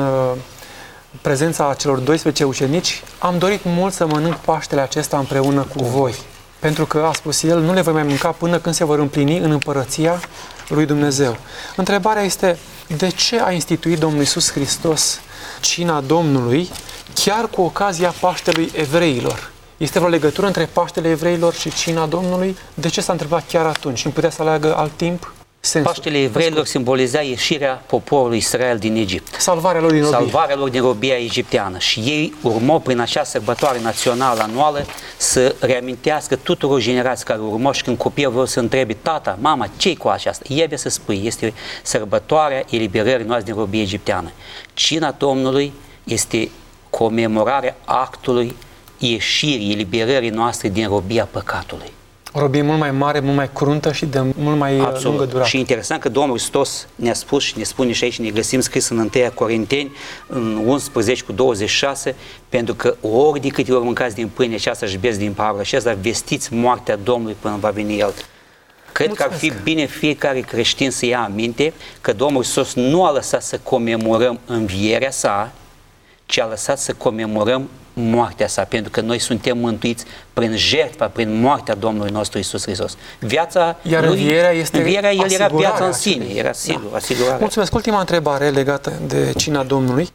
Speaker 2: prezența celor 12 ucenici: am dorit mult să mănânc Paștele acesta împreună cu voi. Pentru că, a spus el, nu le voi mai mânca până când se vor împlini în împărăția lui Dumnezeu. Întrebarea este: de ce a instituit Domnul Iisus Hristos cina Domnului chiar cu ocazia Paștelui evreilor? Este vreo legătură între Paștele evreilor și cina Domnului? De ce s-a întâmplat chiar atunci? Nu putea să aleagă alt timp? Sensul.
Speaker 4: Paștele evreilor simboliza ieșirea poporului Israel din Egipt.
Speaker 2: Salvarea lor din robie.
Speaker 4: Salvarea lor din robia egipteană. Și ei urmau prin acea sărbătoare națională anuală să reamintească tuturor generații care urmau, și când copiii vor să întrebe: tata, mama, ce-i cu aceasta? Trebuie să spui, este sărbătoarea eliberării noastre din robie egipteană. Cina Domnului este comemorarea actului ieșirii, eliberării noastre din robia păcatului.
Speaker 2: O robie mult mai mare, mult mai cruntă și de mult mai lungă durată.
Speaker 4: Și interesant că Domnul Hristos ne-a spus și ne spune și aici, ne găsim scris în 1 Corinteni, în 11:26, pentru că ori de câte ori mâncați din pâine aceasta și beți din paharul acesta, vestiți moartea Domnului până va veni El. Cred că ar fi bine fiecare creștin să ia aminte că Domnul Hristos nu a lăsat să comemorăm învierea sa, ci a lăsat să comemorăm moartea sa, pentru că noi suntem mântuiți prin jertfa, prin moartea Domnului nostru Iisus Hristos. Viața
Speaker 2: Iar învierea este
Speaker 4: el era viața în sine, era sigur, asigurarea.
Speaker 2: Mulțumesc. Ultima întrebare legată de cina Domnului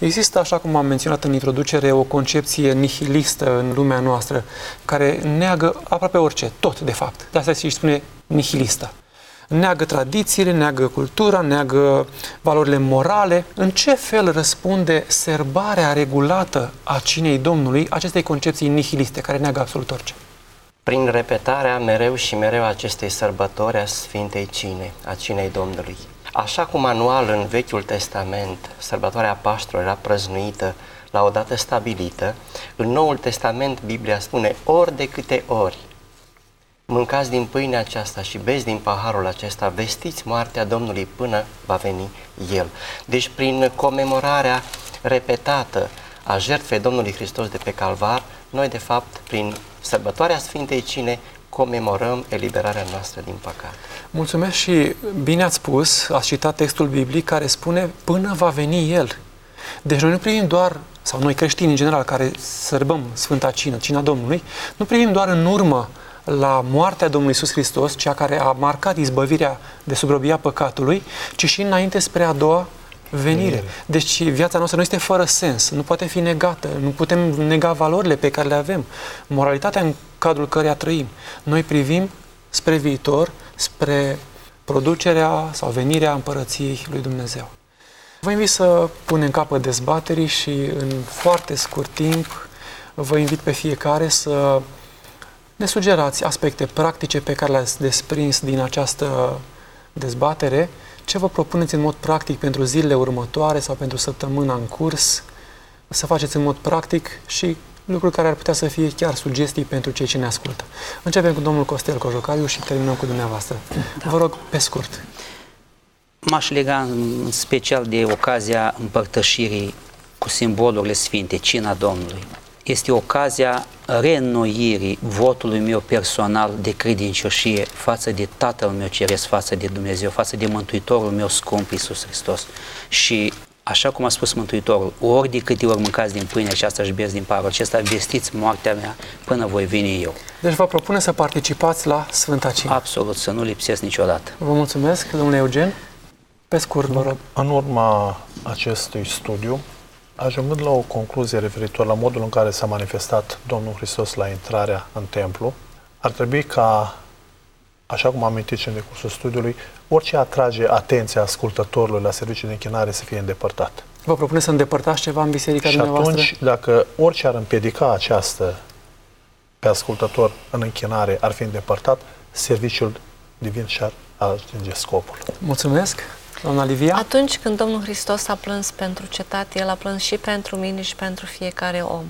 Speaker 2: Există, așa cum am menționat în introducere, o concepție nihilistă în lumea noastră, care neagă aproape orice, tot de fapt. De asta se spune nihilistă. Neagă tradițiile, neagă cultura, neagă valorile morale. În ce fel răspunde serbarea regulată a cinei Domnului acestei concepții nihiliste, care neagă absolut orice?
Speaker 5: Prin repetarea mereu și mereu acestei sărbători a Sfintei Cine, a Cinei Domnului. Așa cum anual în Vechiul Testament sărbătoarea Paștelor era prăznuită la o dată stabilită, în Noul Testament Biblia spune ori de câte ori mâncați din pâinea aceasta și beți din paharul acesta, vestiți moartea Domnului până va veni El. Deci prin comemorarea repetată a jertfei Domnului Hristos de pe Calvar, noi de fapt prin sărbătoarea Sfintei Cine comemorăm eliberarea noastră din păcat.
Speaker 2: Mulțumesc și bine ați spus, ați citat textul biblic care spune până va veni El. Deci noi nu privim doar, sau noi creștini în general care sărbăm Sfânta Cină, Cina Domnului, nu privim doar în urmă la moartea Domnului Iisus Hristos, cea care a marcat izbăvirea de sub robia păcatului, ci și înainte spre a doua venire. Deci viața noastră nu este fără sens, nu poate fi negată, nu putem nega valorile pe care le avem, moralitatea în cadrul căreia trăim. Noi privim spre viitor, spre producerea sau venirea Împărăției lui Dumnezeu. Vă invit să punem capăt dezbaterii și în foarte scurt timp vă invit pe fiecare să ne sugerați aspecte practice pe care le-ați desprins din această dezbatere, ce vă propuneți în mod practic pentru zilele următoare sau pentru săptămâna în curs, să faceți în mod practic și lucruri care ar putea să fie chiar sugestii pentru cei ce ne ascultă. Începem cu domnul Costel Cojocariu și terminăm cu dumneavoastră. Da. Vă rog, pe scurt.
Speaker 4: M-aș lega în special de ocazia împărtășirii cu simbolurile sfinte, Cina Domnului. Este ocazia reînnoirii votului meu personal de credincioșie față de Tatăl meu Ceresc, față de Dumnezeu, față de Mântuitorul meu scump, Iisus Hristos. Și așa cum a spus Mântuitorul, ori de câte ori mâncați din pâinea aceasta și beți din paharul acesta, vestiți moartea mea până voi veni eu.
Speaker 2: Deci vă propune să participați la Sfânta Cină.
Speaker 4: Absolut, să nu lipsesc niciodată.
Speaker 2: Vă mulțumesc, domnule Eugen. Pe scurt, vă rog.
Speaker 3: În urma acestui studiu, ajungând la o concluzie referitor la modul în care s-a manifestat Domnul Hristos la intrarea în templu, ar trebui ca, așa cum am amintit și în decursul studiului, orice atrage atenția ascultătorului la serviciul de închinare să fie îndepărtat.
Speaker 2: Vă propune să îndepărtați ceva în biserica dumneavoastră?
Speaker 3: Și atunci, dacă orice ar împiedica această pe ascultător în închinare ar fi îndepărtat, serviciul divin și-ar atinge scopul.
Speaker 2: Mulțumesc. Doamna Livia?
Speaker 6: Atunci când Domnul Hristos a plâns pentru cetate, El a plâns și pentru mine și pentru fiecare om.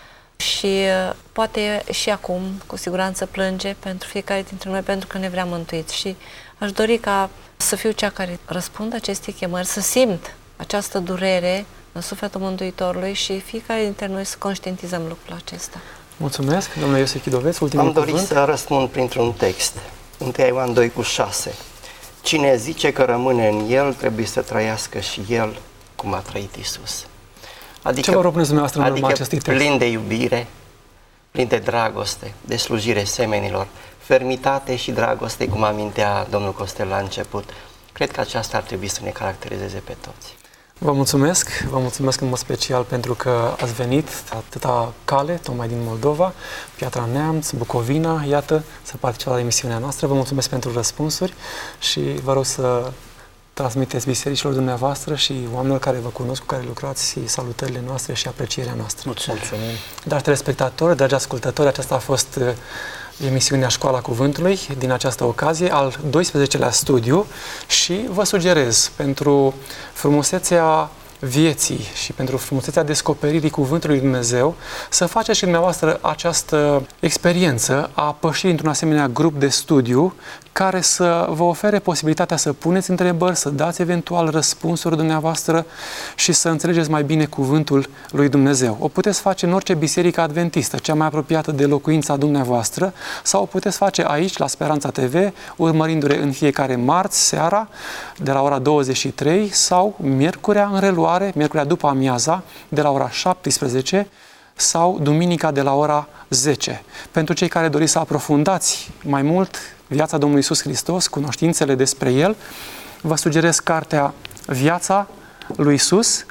Speaker 6: Și poate și acum, cu siguranță, plânge pentru fiecare dintre noi, pentru că ne vrea mântuiți. Și aș dori ca să fiu cea care răspunde acestei chemări, să simt această durere în sufletul Mântuitorului și fiecare dintre noi să conștientizăm lucrul acesta.
Speaker 2: Mulțumesc. Domnule Iosif Chidoveț, ultimul cuvânt.
Speaker 5: Am dorit să răspund printr-un text. 1 Ioan 2:6. Cine zice că rămâne în El, trebuie să trăiască și El cum a trăit Iisus.
Speaker 2: Ce vă propuneți dumneavoastră în urma acestui text?
Speaker 5: Plin de iubire, plin de dragoste, de slujire semenilor, fermitate și dragoste, cum amintea domnul Costel la început. Cred că aceasta ar trebui să ne caracterizeze pe toți.
Speaker 2: Vă mulțumesc în mod special pentru că ați venit atâta cale, tocmai din Moldova, Piatra Neamț, Bucovina, iată, să participați la emisiunea noastră. Vă mulțumesc pentru răspunsuri și vă rog să transmiteți bisericilor dumneavoastră și oamenilor care vă cunosc, cu care lucrați, și salutările noastre și aprecierea noastră.
Speaker 4: Mulțumim!
Speaker 2: Dragi telespectatori, dragi ascultători, aceasta a fost emisiunea Școala Cuvântului din această ocazie, al 12-lea studiu, și vă sugerez pentru frumusețea vieții și pentru frumusețea descoperirii Cuvântului Lui Dumnezeu să faceți și dumneavoastră această experiență a păși într-un asemenea grup de studiu care să vă ofere posibilitatea să puneți întrebări, să dați eventual răspunsuri dumneavoastră și să înțelegeți mai bine Cuvântul lui Dumnezeu. O puteți face în orice biserică adventistă, cea mai apropiată de locuința dumneavoastră, sau o puteți face aici, la Speranța TV, urmărindu-le în fiecare marți seara, de la ora 23, sau miercurea în reluare, miercurea după amiaza, de la ora 17, sau duminica de la ora 10. Pentru cei care doriți să aprofundați mai mult viața Domnului Iisus Hristos, cunoștințele despre El, vă sugerez cartea Viața lui Iisus,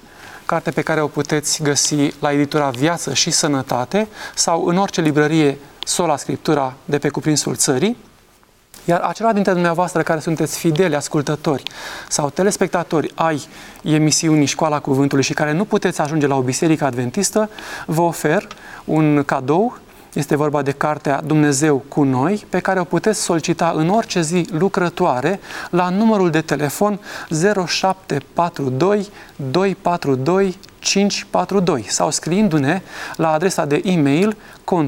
Speaker 2: carte pe care o puteți găsi la editura Viață și Sănătate sau în orice librărie Sola Scriptura de pe cuprinsul țării. Iar acelora dintre dumneavoastră care sunteți fideli ascultători sau telespectatori ai emisiunii Școala Cuvântului și care nu puteți ajunge la o biserică adventistă, vă ofer un cadou. Este vorba de cartea Dumnezeu cu noi, pe care o puteți solicita în orice zi lucrătoare la numărul de telefon 0742 242 542 sau scriindu-ne la adresa de e-mail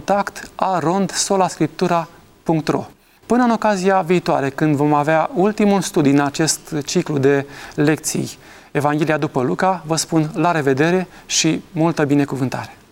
Speaker 2: contact@solascriptura.ro. Până în ocazia viitoare, când vom avea ultimul studiu în acest ciclu de lecții Evanghelia după Luca, vă spun la revedere și multă binecuvântare!